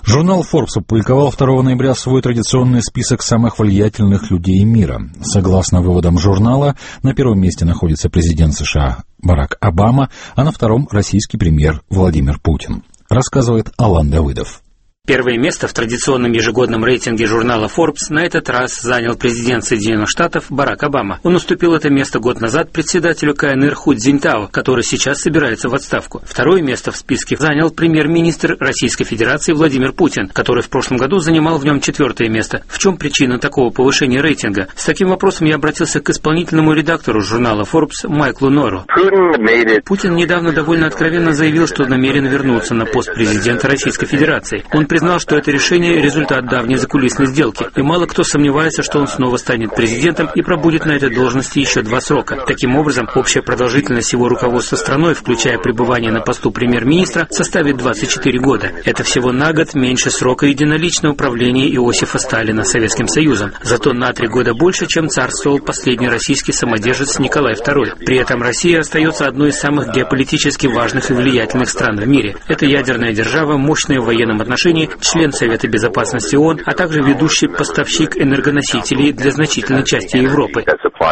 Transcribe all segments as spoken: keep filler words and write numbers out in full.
Журнал Forbes опубликовал второго ноября свой традиционный список самых влиятельных людей мира. Согласно выводам журнала, на первом месте находится президент США Барак Обама, а на втором — российский премьер Владимир Путин. Рассказывает Алан Давыдов. Первое место в традиционном ежегодном рейтинге журнала Forbes на этот раз занял президент Соединенных Штатов Барак Обама. Он уступил это место год назад председателю КНР Ху Цзиньтао, который сейчас собирается в отставку. Второе место в списке занял премьер-министр Российской Федерации Владимир Путин, который в прошлом году занимал в нем четвертое место. В чем причина такого повышения рейтинга? С таким вопросом я обратился к исполнительному редактору журнала Forbes Майклу Нору. Путин недавно довольно откровенно заявил, что намерен вернуться на пост президента Российской Федерации. Он признал, что это решение – результат давней закулисной сделки, и мало кто сомневается, что он снова станет президентом и пробудет на этой должности еще два срока. Таким образом, общая продолжительность его руководства страной, включая пребывание на посту премьер-министра, составит двадцать четыре года. Это всего на год меньше срока единоличного правления Иосифа Сталина Советским Союзом, зато на три года больше, чем царствовал последний российский самодержец Николай второй. При этом Россия остается одной из самых геополитически важных и влиятельных стран в мире. Это ядерная держава, мощная в военном отношении, член Совета Безопасности ООН, а также ведущий поставщик энергоносителей для значительной части Европы.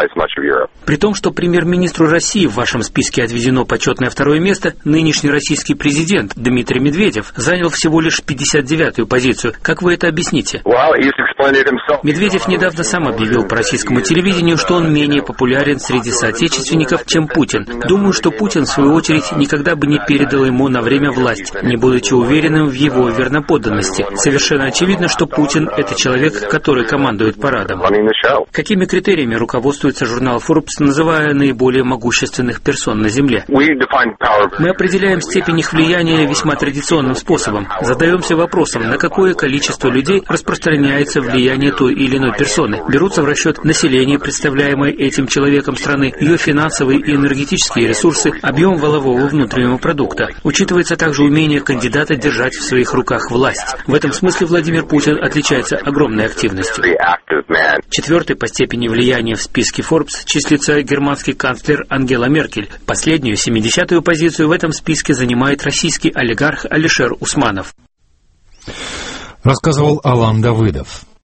При том, что премьер-министру России в вашем списке отведено почетное второе место, нынешний российский президент Дмитрий Медведев занял всего лишь пятьдесят девятую позицию. Как вы это объясните? Медведев недавно сам объявил по российскому телевидению, что он менее популярен среди соотечественников, чем Путин. Думаю, что Путин, в свою очередь, никогда бы не передал ему на время власть, не будучи уверенным в его верноподданности. Совершенно очевидно, что Путин – это человек, который командует парадом. Какими критериями руководствуется журнал Forbes, называя наиболее могущественных персон на Земле? Мы определяем степень их влияния весьма традиционным способом. Задаемся вопросом, на какое количество людей распространяется влияние той или иной персоны. Берутся в расчет население, представляемое этим человеком страны, ее финансовые и энергетические ресурсы, объем валового внутреннего продукта. Учитывается также умение кандидата держать в своих руках власть. В этом смысле Владимир Путин отличается огромной активностью. Четвертый по степени влияния в списке Forbes числится германский канцлер Ангела Меркель. Последнюю, семидесятую позицию в этом списке занимает российский олигарх Алишер Усманов. Рассказывал Алан Давыдов.